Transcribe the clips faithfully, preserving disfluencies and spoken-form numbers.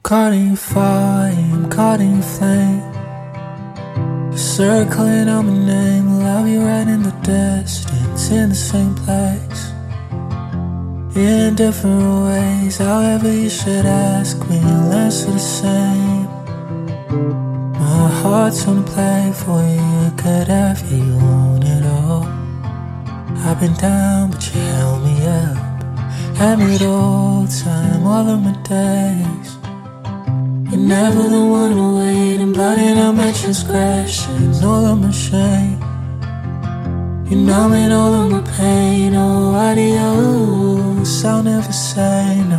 Caught in fire, I'm caught in flame. You're circling on my name. Well, I'll be right in the distance, in the same place, in different ways. However you should ask me, I'll answer the same. My heart's on play for you, you could have it, you want it all. I've been down, but you held me up. Had me the whole time, all of my days. You're never the one to wait, and blotting out my transgressions, all of my shame. You're numbing all of my pain. Oh, adios, I'll never say no.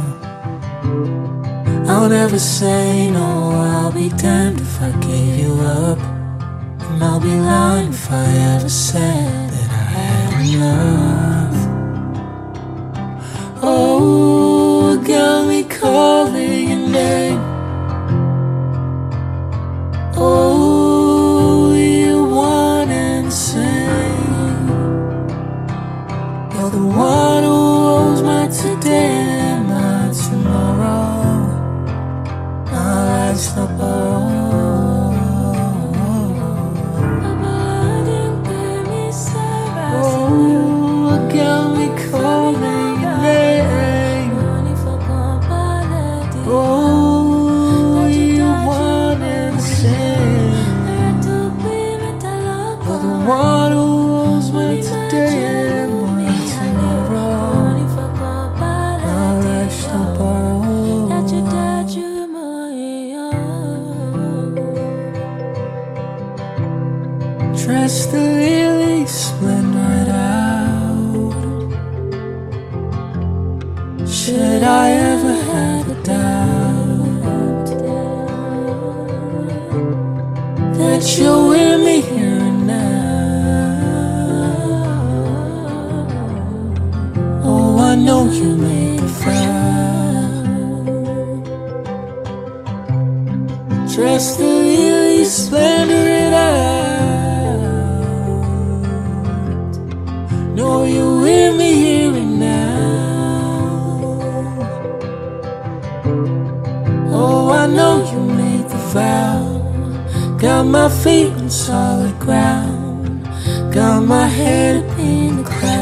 I'll never say no. I'll be damned if I gave you up, and I'll be lying if I ever said that I had enough. Oh, got me calling your name. Oh, you want insane. You're the one who owes my today and my tomorrow. My life's not borrowed. Oh, got me calling your name. Oh, you want insane. You're the one who owes me today and my tomorrow. My life's not borrowed. Dress the lilies, splendor it out. Should I ever have a doubt that you're with me here and now? Oh, I know you make me frown. Dress the lilies, splendor it out. Know you're with me here and now. Oh, I know you made the vow. Got my feet on solid ground. Got my head up in the clouds.